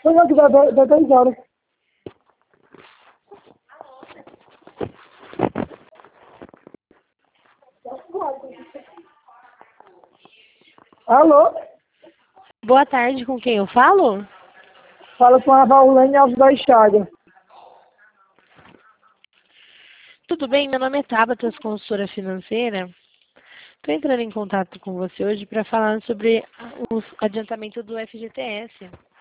Não, aqui dá 10 horas. Alô? Boa tarde, com quem eu falo? Fala com a Vaulene Alves da Chaga. Tudo bem? Meu nome é Tabata, consultora financeira. Estou entrando em contato com você hoje para falar sobre o adiantamento do FGTS.